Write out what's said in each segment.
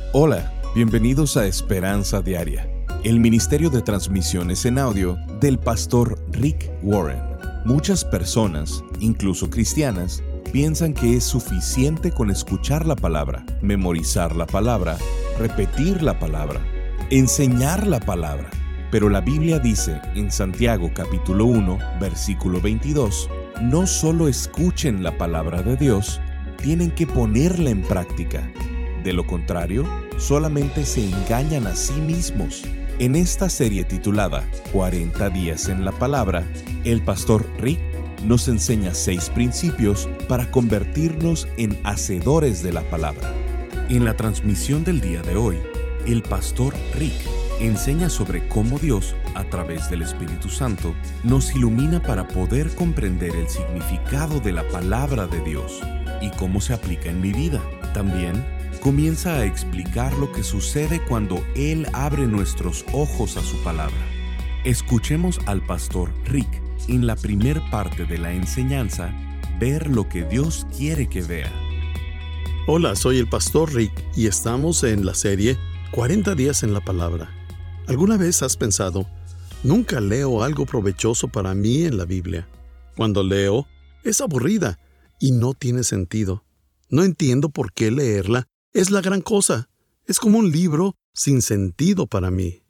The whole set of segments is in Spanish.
Hola, bienvenidos a Esperanza Diaria, el ministerio de transmisiones en audio del pastor Rick Warren. Muchas personas, incluso cristianas, piensan que es suficiente con escuchar la palabra, memorizar la palabra, repetir la palabra, enseñar la palabra. Pero la Biblia dice en Santiago capítulo 1, versículo 22, no solo escuchen la palabra de Dios, tienen que ponerla en práctica. De lo contrario, solamente se engañan a sí mismos. En esta serie titulada 40 días en la palabra, el pastor Rick nos enseña 6 principios para convertirnos en hacedores de la palabra. En la transmisión del día de hoy, el pastor Rick enseña sobre cómo Dios, a través del Espíritu Santo, nos ilumina para poder comprender el significado de la palabra de Dios y cómo se aplica en mi vida. También comienza a explicar lo que sucede cuando Él abre nuestros ojos a su palabra. Escuchemos al pastor Rick en la primer parte de la enseñanza, ver lo que Dios quiere que vea. Hola, soy el pastor Rick y estamos en la serie 40 días en la palabra. ¿Alguna vez has pensado, nunca leo algo provechoso para mí en la Biblia? Cuando leo, es aburrida y no tiene sentido. No entiendo por qué leerla es la gran cosa. Es como un libro sin sentido para mí.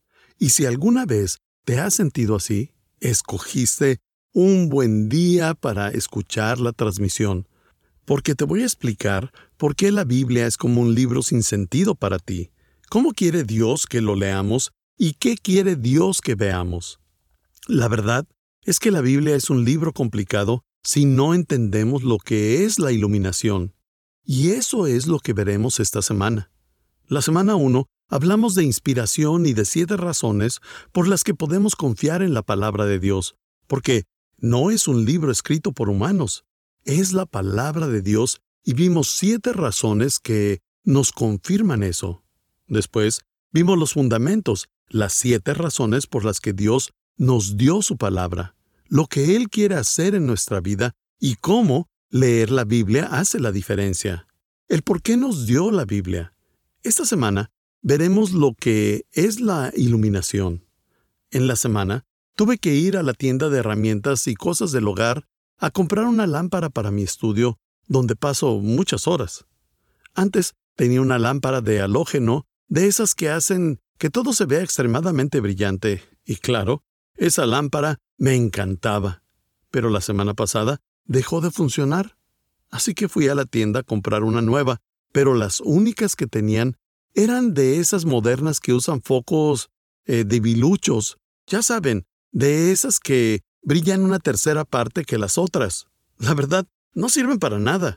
Y si alguna vez te has sentido así, escogiste un buen día para escuchar la transmisión, porque te voy a explicar por qué la Biblia es como un libro sin sentido para ti. ¿Cómo quiere Dios que lo leamos y qué quiere Dios que veamos? La verdad es que la Biblia es un libro complicado si no entendemos lo que es la iluminación. Y eso es lo que veremos esta semana. La semana 1 hablamos de inspiración y de 7 razones por las que podemos confiar en la palabra de Dios, porque no es un libro escrito por humanos, es la palabra de Dios y vimos 7 razones que nos confirman eso. Después vimos los fundamentos, las 7 razones por las que Dios nos dio su palabra, lo que Él quiere hacer en nuestra vida y cómo leer la Biblia hace la diferencia. El por qué nos dio la Biblia. Esta semana veremos lo que es la iluminación. En la semana tuve que ir a la tienda de herramientas y cosas del hogar a comprar una lámpara para mi estudio, donde paso muchas horas. Antes tenía una lámpara de halógeno, de esas que hacen que todo se vea extremadamente brillante. Y claro, esa lámpara me encantaba. Pero la semana pasada dejó de funcionar. Así que fui a la tienda a comprar una nueva, pero las únicas que tenían eran de esas modernas que usan focos debiluchos. Ya saben, de esas que brillan una tercera parte que las otras. La verdad, no sirven para nada.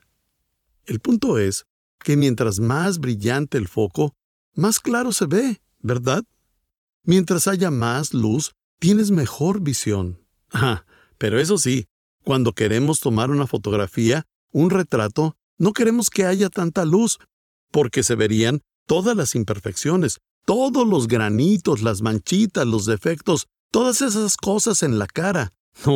El punto es que mientras más brillante el foco, más claro se ve, ¿verdad? Mientras haya más luz, tienes mejor visión. Pero eso sí, cuando queremos tomar una fotografía, un retrato, no queremos que haya tanta luz, porque se verían todas las imperfecciones, todos los granitos, las manchitas, los defectos, todas esas cosas en la cara.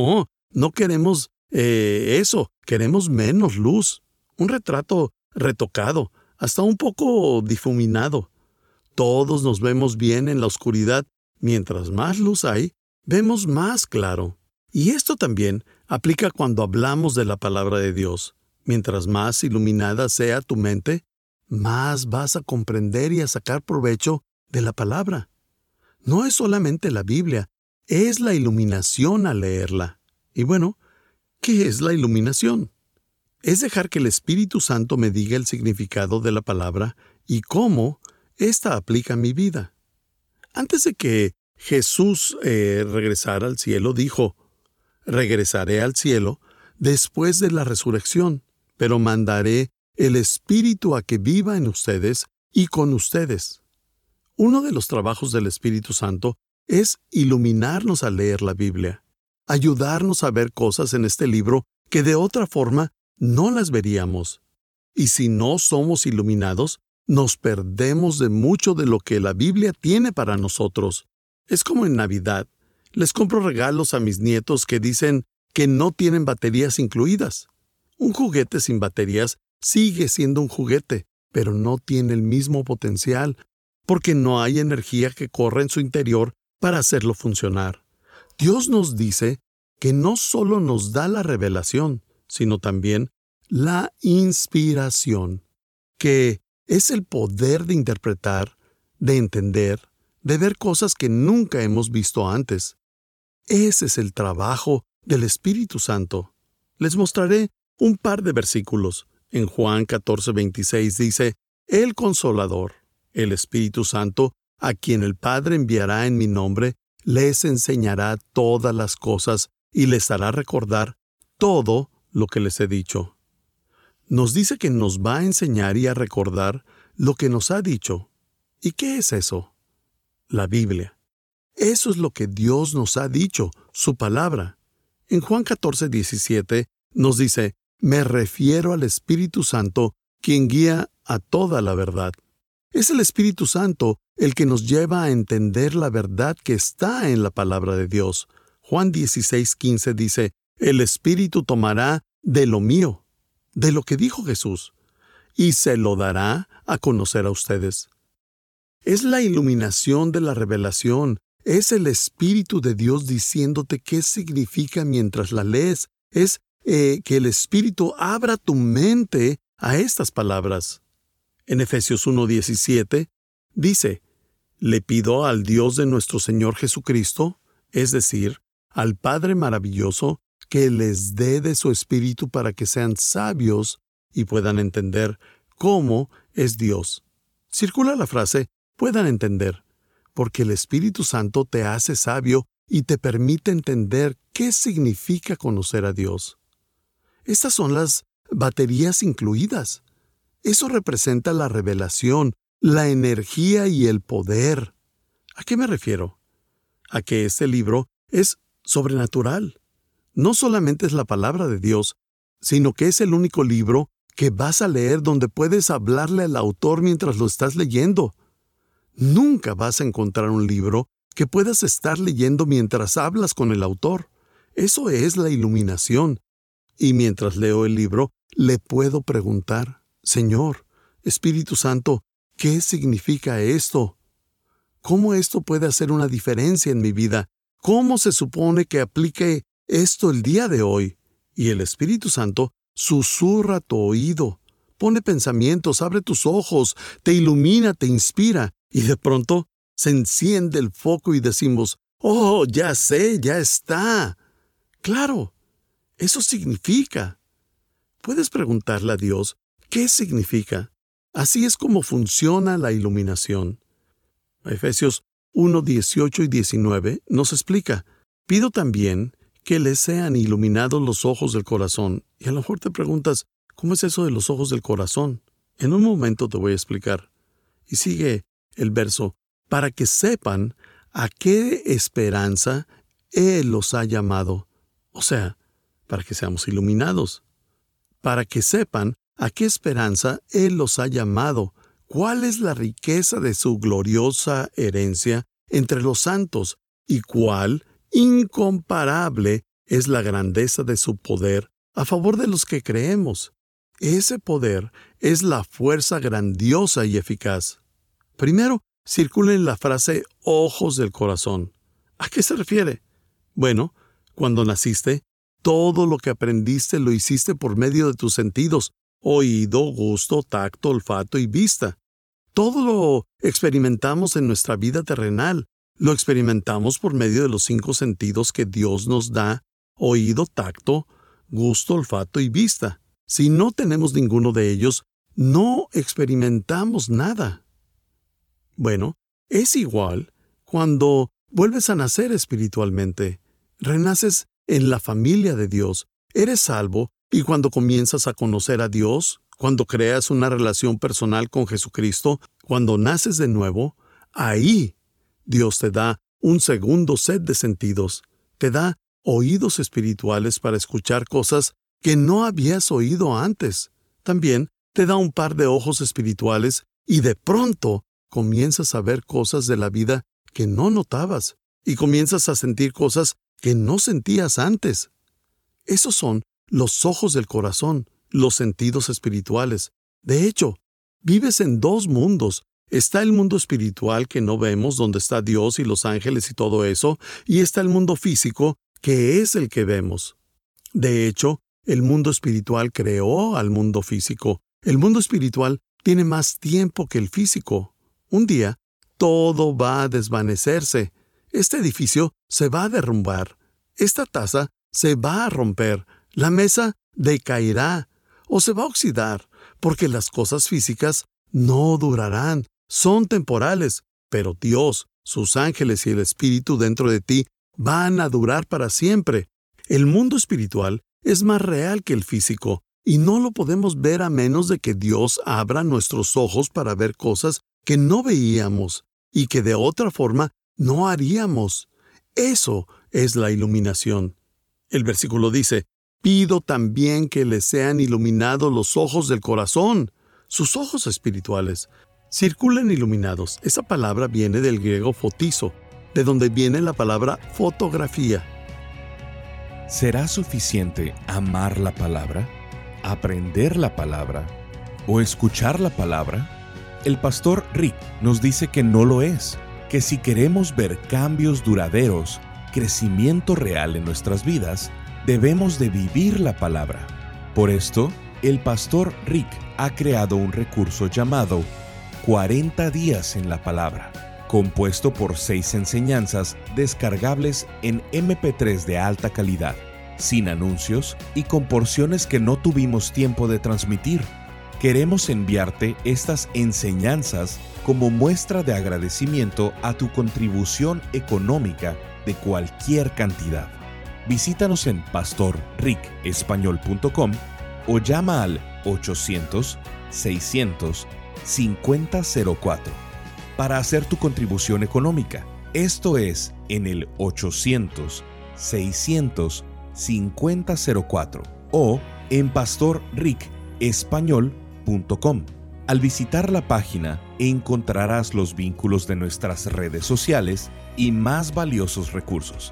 No queremos eso, queremos menos luz. Un retrato retocado, hasta un poco difuminado. Todos nos vemos bien en la oscuridad. Mientras más luz hay, vemos más claro. Y esto también aplica cuando hablamos de la palabra de Dios. Mientras más iluminada sea tu mente, más vas a comprender y a sacar provecho de la palabra. No es solamente la Biblia, es la iluminación al leerla. Y bueno, ¿qué es la iluminación? Es dejar que el Espíritu Santo me diga el significado de la palabra y cómo ésta aplica a mi vida. Antes de que Jesús regresara al cielo, dijo, regresaré al cielo después de la resurrección, pero mandaré el Espíritu a que viva en ustedes y con ustedes. Uno de los trabajos del Espíritu Santo es iluminarnos al leer la Biblia, ayudarnos a ver cosas en este libro que de otra forma no las veríamos. Y si no somos iluminados, nos perdemos de mucho de lo que la Biblia tiene para nosotros. Es como en Navidad. Les compro regalos a mis nietos que dicen que no tienen baterías incluidas. Un juguete sin baterías sigue siendo un juguete, pero no tiene el mismo potencial, porque no hay energía que corra en su interior para hacerlo funcionar. Dios nos dice que no solo nos da la revelación, sino también la inspiración, que es el poder de interpretar, de entender, de ver cosas que nunca hemos visto antes. Ese es el trabajo del Espíritu Santo. Les mostraré un par de versículos. En Juan 14:26 dice, El Consolador, el Espíritu Santo, a quien el Padre enviará en mi nombre, les enseñará todas las cosas y les hará recordar todo lo que les he dicho. Nos dice que nos va a enseñar y a recordar lo que nos ha dicho. ¿Y qué es eso? La Biblia. Eso es lo que Dios nos ha dicho, su palabra. En Juan 14:17 nos dice, me refiero al Espíritu Santo, quien guía a toda la verdad. Es el Espíritu Santo el que nos lleva a entender la verdad que está en la palabra de Dios. Juan 16:15 dice, el Espíritu tomará de lo mío, de lo que dijo Jesús, y se lo dará a conocer a ustedes. Es la iluminación de la revelación. Es el Espíritu de Dios diciéndote qué significa mientras la lees. Es que el Espíritu abra tu mente a estas palabras. En Efesios 1:17 dice, le pido al Dios de nuestro Señor Jesucristo, es decir, al Padre maravilloso, que les dé de su Espíritu para que sean sabios y puedan entender cómo es Dios. Circula la frase, puedan entender, porque el Espíritu Santo te hace sabio y te permite entender qué significa conocer a Dios. Estas son las baterías incluidas. Eso representa la revelación, la energía y el poder. ¿A qué me refiero? A que este libro es sobrenatural. No solamente es la palabra de Dios, sino que es el único libro que vas a leer donde puedes hablarle al autor mientras lo estás leyendo. Nunca vas a encontrar un libro que puedas estar leyendo mientras hablas con el autor. Eso es la iluminación. Y mientras leo el libro, le puedo preguntar, Señor, Espíritu Santo, ¿qué significa esto? ¿Cómo esto puede hacer una diferencia en mi vida? ¿Cómo se supone que aplique esto el día de hoy? Y el Espíritu Santo susurra tu oído, pone pensamientos, abre tus ojos, te ilumina, te inspira, y de pronto se enciende el foco y decimos, ¡oh, ya sé, ya está! Claro, eso significa. Puedes preguntarle a Dios, ¿qué significa? Así es como funciona la iluminación. Efesios 1:18 y 19 nos explica, pido también que les sean iluminados los ojos del corazón. Y a lo mejor te preguntas, ¿cómo es eso de los ojos del corazón? En un momento te voy a explicar. Y sigue el verso, para que sepan a qué esperanza Él los ha llamado. O sea, para que seamos iluminados. Para que sepan a qué esperanza Él los ha llamado. ¿Cuál es la riqueza de su gloriosa herencia entre los santos? ¿Y cuál incomparable es la grandeza de su poder a favor de los que creemos? Ese poder es la fuerza grandiosa y eficaz. Primero, circula la frase ojos del corazón. ¿A qué se refiere? Bueno, cuando naciste, todo lo que aprendiste lo hiciste por medio de tus sentidos, oído, gusto, tacto, olfato y vista. Todo lo experimentamos en nuestra vida terrenal. Lo experimentamos por medio de los 5 sentidos que Dios nos da, oído, tacto, gusto, olfato y vista. Si no tenemos ninguno de ellos, no experimentamos nada. Bueno, es igual cuando vuelves a nacer espiritualmente. Renaces en la familia de Dios. Eres salvo y cuando comienzas a conocer a Dios, cuando creas una relación personal con Jesucristo, cuando naces de nuevo, ahí Dios te da un segundo set de sentidos. Te da oídos espirituales para escuchar cosas que no habías oído antes. También te da un par de ojos espirituales y de pronto comienzas a ver cosas de la vida que no notabas y comienzas a sentir cosas que no sentías antes. Esos son los ojos del corazón, los sentidos espirituales. De hecho, Vives en dos mundos. Está el mundo espiritual que no vemos, donde está Dios y los ángeles y todo eso, y está el mundo físico, que es el que vemos. De hecho, el mundo espiritual creó al mundo físico. El mundo espiritual tiene más tiempo que el físico. Un día, todo va a desvanecerse. Este edificio se va a derrumbar. Esta taza se va a romper. La mesa decaerá o se va a oxidar, porque las cosas físicas no durarán, son temporales, pero Dios, sus ángeles y el Espíritu dentro de ti van a durar para siempre. El mundo espiritual es más real que el físico, y no lo podemos ver a menos de que Dios abra nuestros ojos para ver cosas que no veíamos y que de otra forma no haríamos. Eso es la iluminación. El versículo dice: pido también que les sean iluminados los ojos del corazón, sus ojos espirituales. Circulan iluminados. Esa palabra viene del griego fotizo, de donde viene la palabra fotografía. ¿Será suficiente amar la palabra, aprender la palabra o escuchar la palabra? El pastor Rick nos dice que no lo es, que si queremos ver cambios duraderos, crecimiento real en nuestras vidas, debemos de vivir la palabra. Por esto, el pastor Rick ha creado un recurso llamado 40 días en la palabra, compuesto por 6 enseñanzas descargables en MP3 de alta calidad, sin anuncios y con porciones que no tuvimos tiempo de transmitir. Queremos enviarte estas enseñanzas como muestra de agradecimiento a tu contribución económica de cualquier cantidad. Visítanos en pastorricespañol.com o llama al 800-600-5004 para hacer tu contribución económica. Esto es en el 800-600-5004 o en pastorricespañol.com. Al visitar la página encontrarás los vínculos de nuestras redes sociales y más valiosos recursos.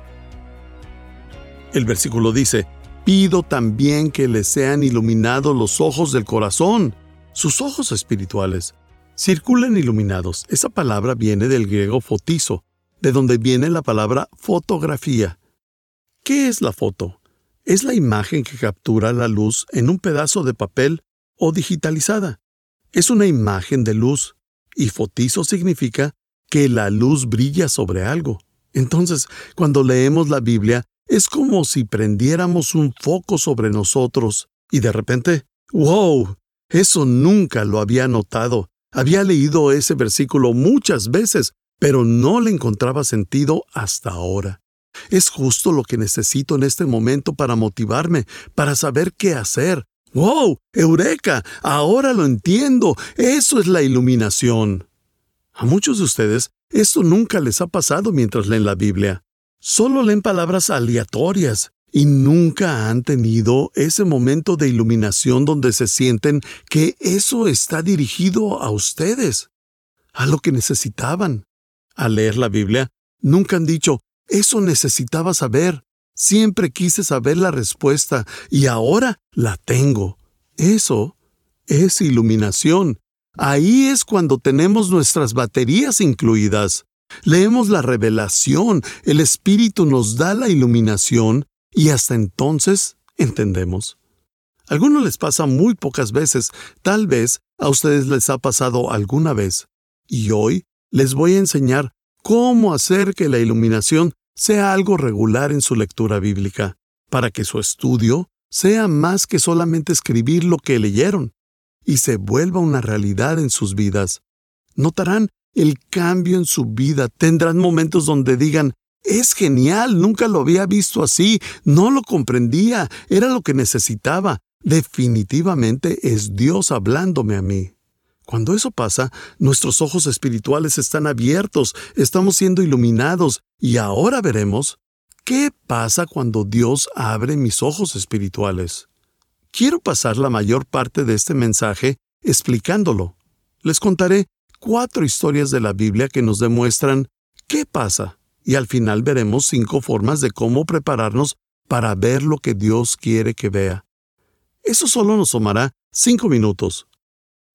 El versículo dice: pido también que les sean iluminados los ojos del corazón, sus ojos espirituales. Circulan iluminados. Esa palabra viene del griego fotizo, de donde viene la palabra fotografía. ¿Qué es la foto? Es la imagen que captura la luz en un pedazo de papel o digitalizada. Es una imagen de luz, y fotizo significa que la luz brilla sobre algo. Entonces, cuando leemos la Biblia, es como si prendiéramos un foco sobre nosotros y de repente, ¡wow! Eso nunca lo había notado. Había leído ese versículo muchas veces, pero no le encontraba sentido hasta ahora. Es justo lo que necesito en este momento para motivarme, para saber qué hacer. ¡Wow! ¡Eureka! Ahora lo entiendo. Eso es la iluminación. A muchos de ustedes, esto nunca les ha pasado mientras leen la Biblia. Solo leen palabras aleatorias y nunca han tenido ese momento de iluminación donde se sienten que eso está dirigido a ustedes, a lo que necesitaban. Al leer la Biblia, nunca han dicho: eso necesitaba saber. Siempre quise saber la respuesta y ahora la tengo. Eso es iluminación. Ahí es cuando tenemos nuestras baterías incluidas. Leemos la revelación, el Espíritu nos da la iluminación y hasta entonces entendemos. A algunos les pasa muy pocas veces, tal vez a ustedes les ha pasado alguna vez. Y hoy les voy a enseñar cómo hacer que la iluminación sea algo regular en su lectura bíblica, para que su estudio sea más que solamente escribir lo que leyeron, y se vuelva una realidad en sus vidas. Notarán el cambio en su vida. Tendrán momentos donde digan: es genial, nunca lo había visto así, no lo comprendía, era lo que necesitaba. Definitivamente es Dios hablándome a mí. Cuando eso pasa, nuestros ojos espirituales están abiertos, estamos siendo iluminados, y ahora veremos qué pasa cuando Dios abre mis ojos espirituales. Quiero pasar la mayor parte de este mensaje explicándolo. Les contaré 4 historias de la Biblia que nos demuestran qué pasa, y al final veremos 5 formas de cómo prepararnos para ver lo que Dios quiere que vea. Eso solo nos tomará 5 minutos.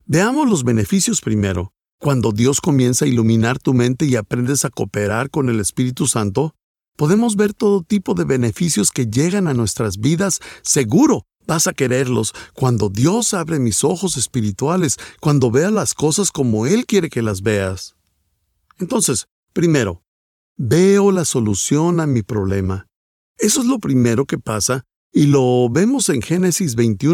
Veamos los beneficios primero. Cuando Dios comienza a iluminar tu mente y aprendes a cooperar con el Espíritu Santo, podemos ver todo tipo de beneficios que llegan a nuestras vidas. Seguro vas a quererlos cuando Dios abre mis ojos espirituales, cuando vea las cosas como Él quiere que las veas. Entonces, primero, veo la solución a mi problema. Eso es lo primero que pasa y lo vemos en Génesis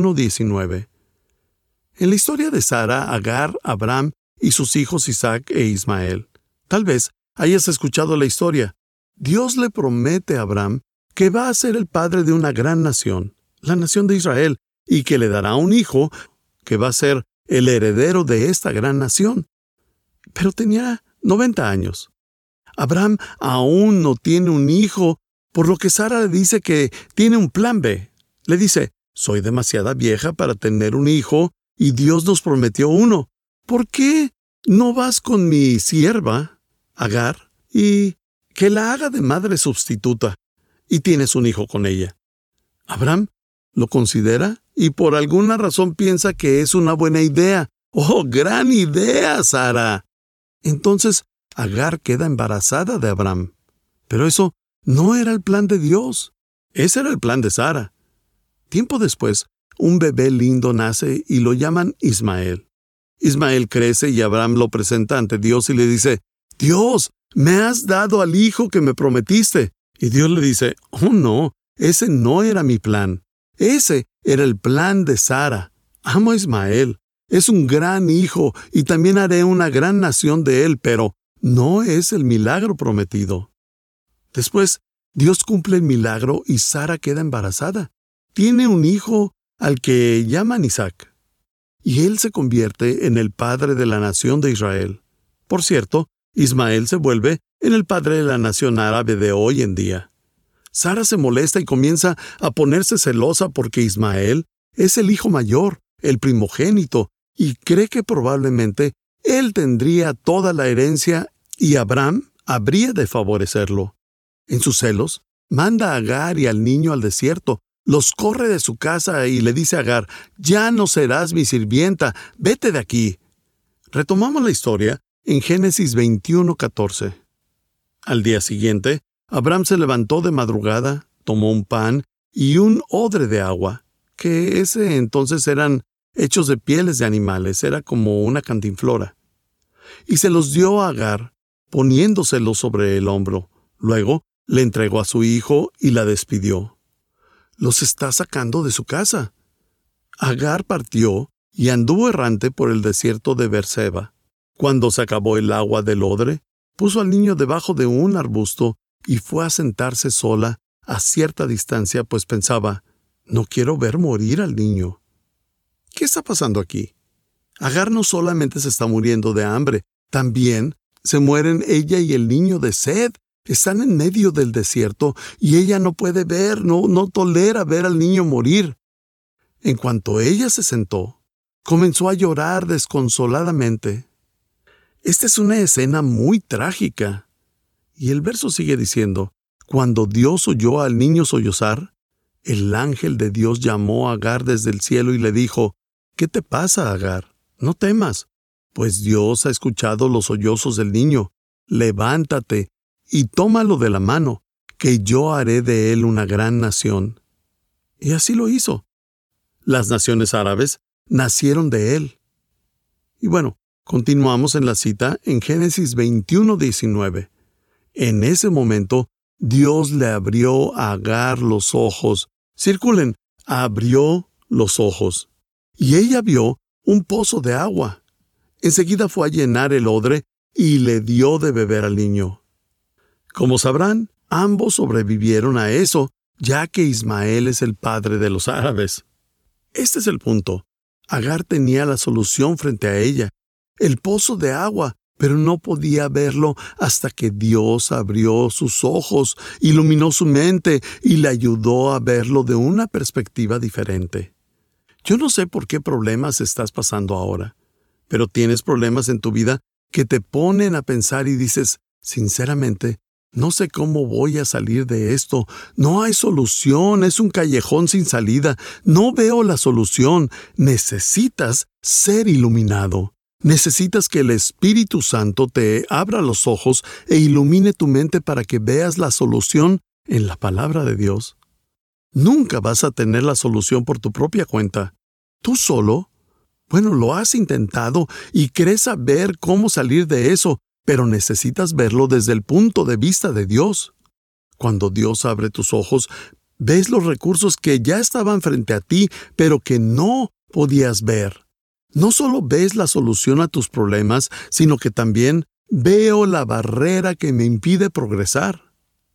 21:19. En la historia de Sara, Agar, Abraham y sus hijos Isaac e Ismael. Tal vez hayas escuchado la historia. Dios le promete a Abraham que va a ser el padre de una gran nación, la nación de Israel, y que le dará un hijo que va a ser el heredero de esta gran nación. Pero tenía 90 años. Abraham aún no tiene un hijo, por lo que Sara le dice que tiene un plan B. Le dice, soy demasiada vieja para tener un hijo y Dios nos prometió uno. ¿Por qué no vas con mi sierva, Agar, y que la haga de madre sustituta y tienes un hijo con ella? Abraham lo considera y por alguna razón piensa que es una buena idea. ¡Oh, gran idea, Sara! Entonces, Agar queda embarazada de Abraham. Pero eso no era el plan de Dios. Ese era el plan de Sara. Tiempo después, un bebé lindo nace y lo llaman Ismael. Ismael crece y Abraham lo presenta ante Dios y le dice, Dios, me has dado al hijo que me prometiste. Y Dios le dice, oh no, ese no era mi plan. Ese era el plan de Sara. Amo a Ismael. Es un gran hijo y también haré una gran nación de él, pero no es el milagro prometido. Después, Dios cumple el milagro y Sara queda embarazada. Tiene un hijo al que llaman Isaac. Y él se convierte en el padre de la nación de Israel. Por cierto, Ismael se vuelve en el padre de la nación árabe de hoy en día. Sara se molesta y comienza a ponerse celosa porque Ismael es el hijo mayor, el primogénito, y cree que probablemente él tendría toda la herencia y Abraham habría de favorecerlo. En sus celos, manda a Agar y al niño al desierto, los corre de su casa y le dice a Agar, ya no serás mi sirvienta, vete de aquí. Retomamos la historia en Génesis 21:14. Al día siguiente, Abraham se levantó de madrugada, tomó un pan y un odre de agua, que ese entonces eran hechos de pieles de animales, era como una cantinflora, y se los dio a Agar, poniéndoselos sobre el hombro. Luego le entregó a su hijo y la despidió. Los está sacando de su casa. Agar partió y anduvo errante por el desierto de Beerseba. Cuando se acabó el agua del odre, puso al niño debajo de un arbusto y fue a sentarse sola a cierta distancia, pues pensaba, no quiero ver morir al niño. ¿Qué está pasando aquí? Agar no solamente se está muriendo de hambre, también se mueren ella y el niño de sed. Están en medio del desierto y ella no puede ver, no tolera ver al niño morir. En cuanto ella se sentó, comenzó a llorar desconsoladamente. Esta es una escena muy trágica. Y el verso sigue diciendo, cuando Dios oyó al niño sollozar, el ángel de Dios llamó a Agar desde el cielo y le dijo, ¿qué te pasa, Agar? No temas, pues Dios ha escuchado los sollozos del niño. Levántate y tómalo de la mano, que yo haré de él una gran nación. Y así lo hizo. Las naciones árabes nacieron de él. Y bueno, continuamos en la cita en Génesis 21:19. En ese momento, Dios le abrió a Agar los ojos. Circulen, abrió los ojos. Y ella vio un pozo de agua. Enseguida fue a llenar el odre y le dio de beber al niño. Como sabrán, ambos sobrevivieron a eso, ya que Ismael es el padre de los árabes. Este es el punto. Agar tenía la solución frente a ella, el pozo de agua, pero no podía verlo hasta que Dios abrió sus ojos, iluminó su mente y le ayudó a verlo de una perspectiva diferente. Yo no sé por qué problemas estás pasando ahora, pero tienes problemas en tu vida que te ponen a pensar y dices, sinceramente, No sé cómo voy a salir de esto. No hay solución, es un callejón sin salida. No veo la solución. Necesitas ser iluminado. Necesitas que el Espíritu Santo te abra los ojos e ilumine tu mente para que veas la solución en la palabra de Dios. Nunca vas a tener la solución por tu propia cuenta. ¿Tú solo? Bueno, lo has intentado y crees saber cómo salir de eso, pero necesitas verlo desde el punto de vista de Dios. Cuando Dios abre tus ojos, ves los recursos que ya estaban frente a ti, pero que no podías ver. No solo ves la solución a tus problemas, sino que también veo la barrera que me impide progresar.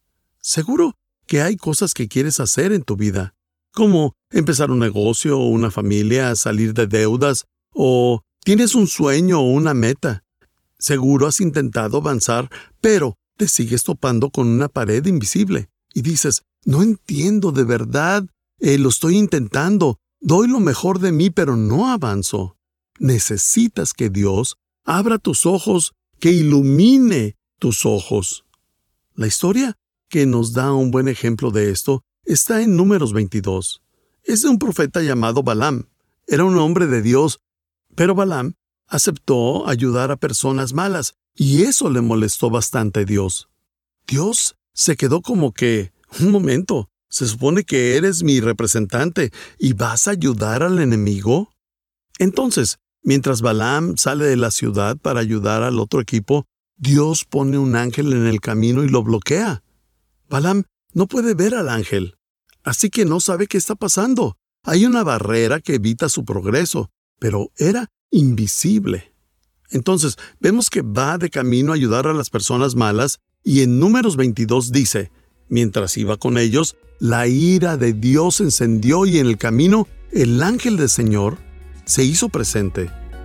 Seguro que hay cosas que quieres hacer en tu vida, como empezar un negocio o una familia, salir de deudas, o tienes un sueño o una meta. Seguro has intentado avanzar, pero te sigues topando con una pared invisible y dices, no entiendo de verdad, lo estoy intentando, doy lo mejor de mí, pero no avanzo. Necesitas que Dios abra tus ojos, que ilumine tus ojos. La historia que nos da un buen ejemplo de esto está en Números 22. Es de un profeta llamado Balaam. Era un hombre de Dios, pero Balaam aceptó ayudar a personas malas, y eso le molestó bastante a Dios. Dios se quedó como que, un momento, se supone que eres mi representante, ¿y vas a ayudar al enemigo? Entonces, mientras Balaam sale de la ciudad para ayudar al otro equipo, Dios pone un ángel en el camino y lo bloquea. Balaam no puede ver al ángel, así que no sabe qué está pasando. Hay una barrera que evita su progreso, pero era invisible. Entonces, vemos que va de camino a ayudar a las personas malas, y en Números 22 dice, mientras iba con ellos, la ira de Dios se encendió y en el camino el ángel del Señor se hizo presente.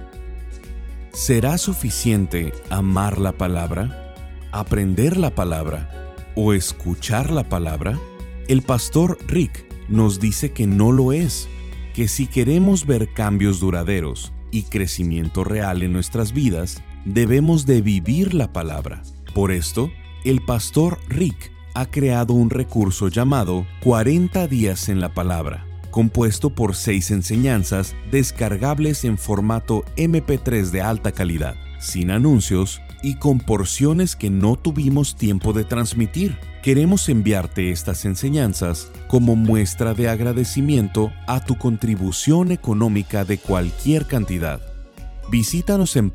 ¿Será suficiente amar la palabra, aprender la palabra o escuchar la palabra? El pastor Rick nos dice que no lo es, que si queremos ver cambios duraderos y crecimiento real en nuestras vidas, debemos de vivir la palabra. Por esto, el pastor Rick ha creado un recurso llamado 40 días en la palabra, compuesto por 6 enseñanzas descargables en formato MP3 de alta calidad, sin anuncios y con porciones que no tuvimos tiempo de transmitir. Queremos enviarte estas enseñanzas como muestra de agradecimiento a tu contribución económica de cualquier cantidad. Visítanos en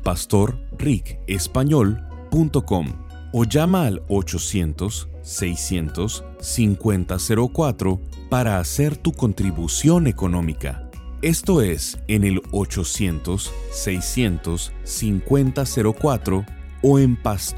pastorricespañol.com o llama al 800-600-5004 para hacer tu contribución económica. Esto es en el 800-600-5004 o en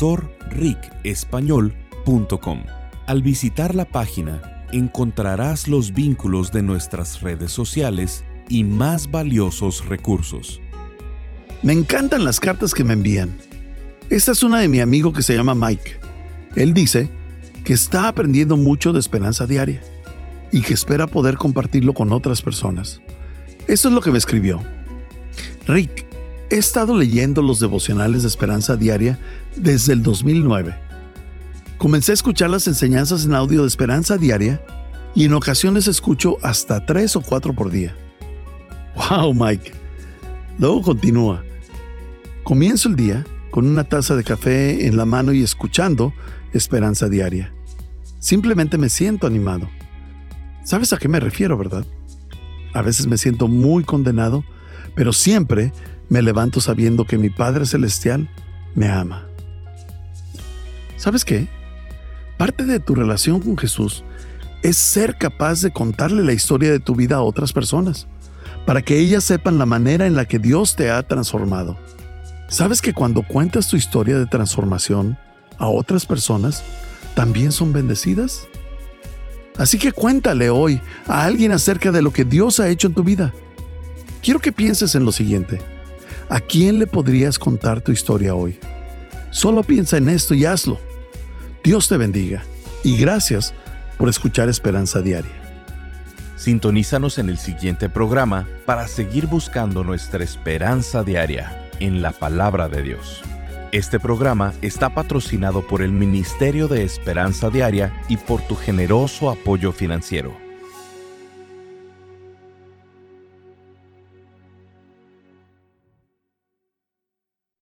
pastorricespañol.com. Al visitar la página, encontrarás los vínculos de nuestras redes sociales y más valiosos recursos. Me encantan las cartas que me envían. Esta es una de mi amigo que se llama Mike. Él dice que está aprendiendo mucho de Esperanza Diaria y que espera poder compartirlo con otras personas. Esto es lo que me escribió. Rick, he estado leyendo los devocionales de Esperanza Diaria desde el 2009. Comencé a escuchar las enseñanzas en audio de Esperanza Diaria y en ocasiones escucho hasta 3 o 4 por día. ¡Wow, Mike! Luego continúa. Comienzo el día con una taza de café en la mano y escuchando Esperanza Diaria. Simplemente me siento animado. ¿Sabes a qué me refiero, verdad? A veces me siento muy condenado, pero siempre me levanto sabiendo que mi Padre Celestial me ama. ¿Sabes qué? Parte de tu relación con Jesús es ser capaz de contarle la historia de tu vida a otras personas, para que ellas sepan la manera en la que Dios te ha transformado. ¿Sabes que cuando cuentas tu historia de transformación a otras personas, también son bendecidas? Así que cuéntale hoy a alguien acerca de lo que Dios ha hecho en tu vida. Quiero que pienses en lo siguiente. ¿A quién le podrías contar tu historia hoy? Solo piensa en esto y hazlo. Dios te bendiga y gracias por escuchar Esperanza Diaria. Sintonízanos en el siguiente programa para seguir buscando nuestra esperanza diaria en la palabra de Dios. Este programa está patrocinado por el Ministerio de Esperanza Diaria y por tu generoso apoyo financiero.